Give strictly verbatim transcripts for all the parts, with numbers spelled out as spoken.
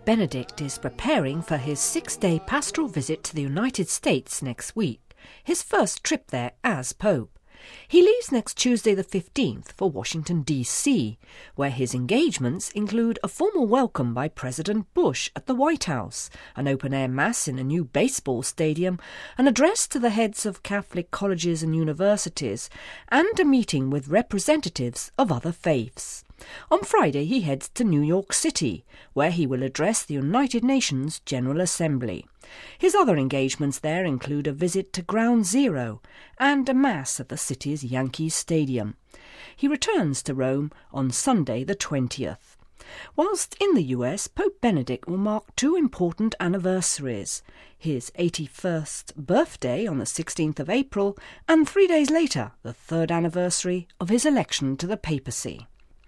Benedict is preparing for his six-day pastoral visit to the United States next week, his first trip there as Pope. He leaves next Tuesday the fifteenth for Washington, D C, where his engagements include a formal welcome by President Bush at the White House, an open-air mass in a new baseball stadium, an address to the heads of Catholic colleges and universities, and a meeting with representatives of other faiths. On Friday he heads to New York City, where he will address the United Nations General Assembly. His other engagements there include a visit to Ground Zero and a mass at the city's Yankees Stadium. He returns to Rome on Sunday the twentieth. Whilst in the U S, Pope Benedict will mark two important anniversaries, his eighty-first birthday on the sixteenth of April and three days later the third anniversary of his election to the papacy.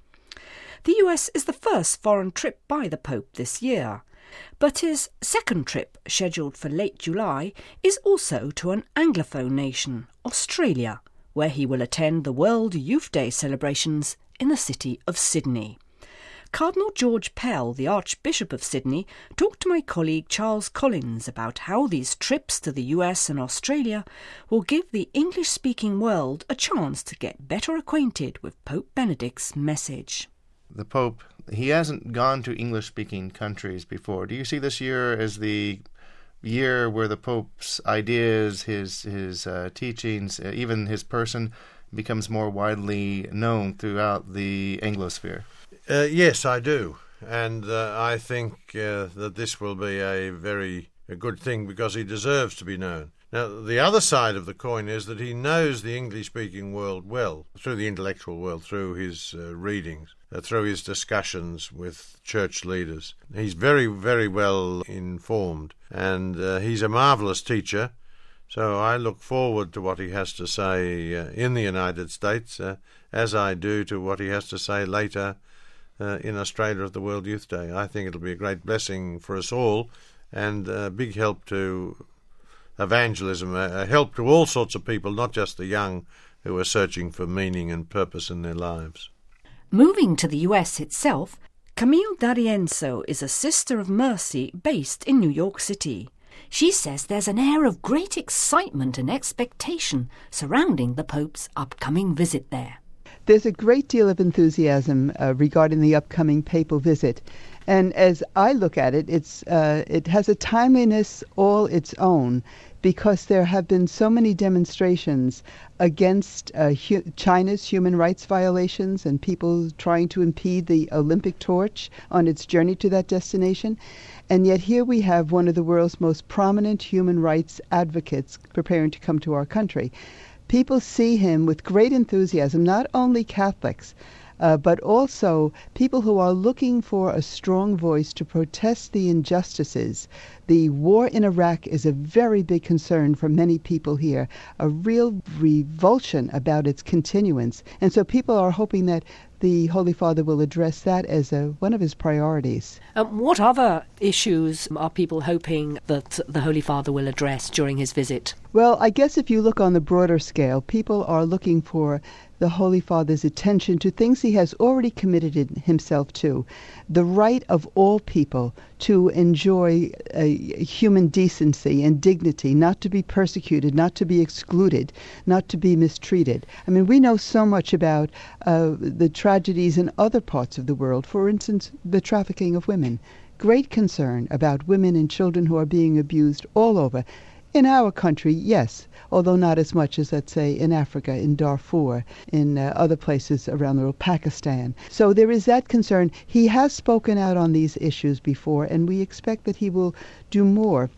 The U S is the first foreign trip by the Pope this year, but his second trip, scheduled for late July, is also to an Anglophone nation, Australia, where he will attend the World Youth Day celebrations in the city of Sydney. Cardinal George Pell, the Archbishop of Sydney, talked to my colleague Charles Collins about how these trips to the U S and Australia will give the English-speaking world a chance to get better acquainted with Pope Benedict's message. The Pope, he hasn't gone to English-speaking countries before. Do you see this year as the year where the Pope's ideas, his his uh, teachings, uh, even his person, becomes more widely known throughout the Anglosphere? Uh, yes, I do. And uh, I think uh, that this will be a very a good thing because he deserves to be known. Now, the other side of the coin is that he knows the English-speaking world well, through the intellectual world, through his uh, readings, uh, through his discussions with church leaders. He's very, very well informed, and uh, he's a marvellous teacher, so I look forward to what he has to say uh, in the United States, uh, as I do to what he has to say later uh, in Australia at the World Youth Day. I think it'll be a great blessing for us all, and a big help to evangelism, a help to all sorts of people, not just the young who are searching for meaning and purpose in their lives. Moving to the U S itself, Camille D'Arienzo is a Sister of Mercy based in New York City. She says there's an air of great excitement and expectation surrounding the Pope's upcoming visit there. There's a great deal of enthusiasm uh, regarding the upcoming papal visit. And as I look at it, it's uh, it has a timeliness all its own, because there have been so many demonstrations against uh, hu- China's human rights violations and people trying to impede the Olympic torch on its journey to that destination. And yet here we have one of the world's most prominent human rights advocates preparing to come to our country. People see him with great enthusiasm, not only Catholics, Uh, but also people who are looking for a strong voice to protest the injustices. The war in Iraq is a very big concern for many people here, a real revulsion about its continuance. And so people are hoping that the Holy Father will address that as a, one of his priorities. Um, what other issues are people hoping that the Holy Father will address during his visit? Well, I guess if you look on the broader scale, people are looking for the Holy Father's attention to things he has already committed himself to. The right of all people to enjoy uh, human decency and dignity, not to be persecuted, not to be excluded, not to be mistreated. I mean, we know so much about uh, the tragedies in other parts of the world. For instance, the trafficking of women. Great concern about women and children who are being abused all over. In our country, yes, although not as much as, let's say, in Africa, in Darfur, in uh, other places around the world, Pakistan. So there is that concern. He has spoken out on these issues before, and we expect that he will do more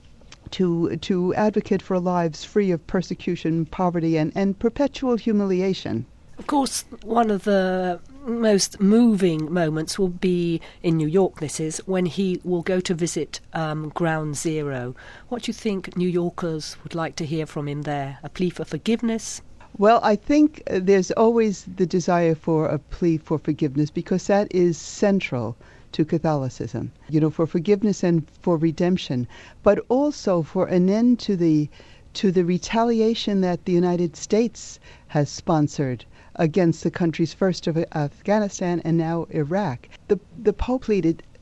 to to advocate for lives free of persecution, poverty, and, and perpetual humiliation. Of course, one of the most moving moments will be in New York, this is, when he will go to visit um, Ground Zero. What do you think New Yorkers would like to hear from him there? A plea for forgiveness? Well, I think uh, there's always the desire for a plea for forgiveness, because that is central to Catholicism, you know, for forgiveness and for redemption, but also for an end to the to the retaliation that the United States has sponsored against the countries first of Afghanistan and now Iraq. The the Pope pleaded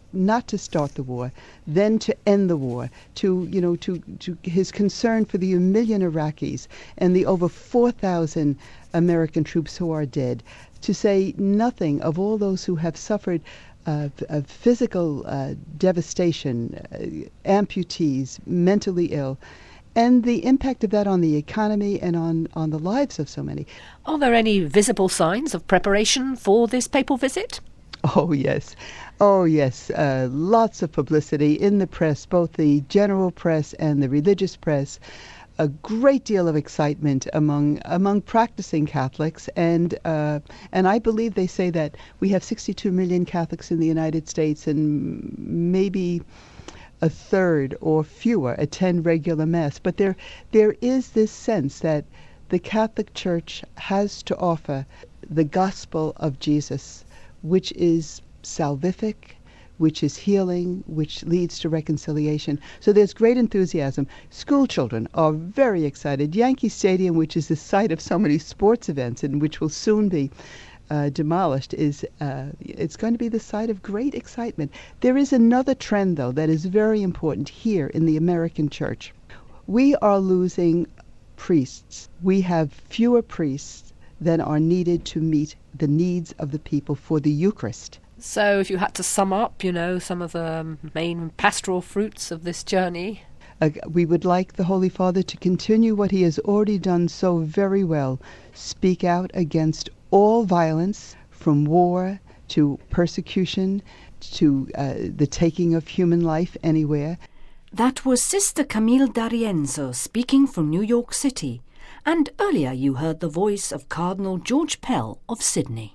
not to start the war, then to end the war, to, you know, to, to his concern for the million Iraqis and the over four thousand American troops who are dead, to say nothing of all those who have suffered uh, of physical uh, devastation, uh, amputees, mentally ill, and the impact of that on the economy and on, on the lives of so many. Are there any visible signs of preparation for this papal visit? Oh, yes. Oh, yes. Uh, lots of publicity in the press, both the general press and the religious press. A great deal of excitement among among practicing Catholics, and uh, and I believe they say that we have sixty-two million Catholics in the United States, and maybe a third or fewer attend regular Mass. But there there is this sense that the Catholic Church has to offer the gospel of Jesus, which is salvific, which is healing, which leads to reconciliation. So there's great enthusiasm. School children are very excited. Yankee Stadium, which is the site of so many sports events and which will soon be uh, demolished, is uh, it's going to be the site of great excitement. There is another trend, though, that is very important here in the American church. We are losing priests. We have fewer priests than are needed to meet the needs of the people for the Eucharist. So if you had to sum up, you know, some of the main pastoral fruits of this journey. Uh, we would like the Holy Father to continue what he has already done so very well. Speak out against all violence, from war to persecution to uh, the taking of human life anywhere. That was Sister Camille D'Arienzo speaking from New York City. And earlier you heard the voice of Cardinal George Pell of Sydney.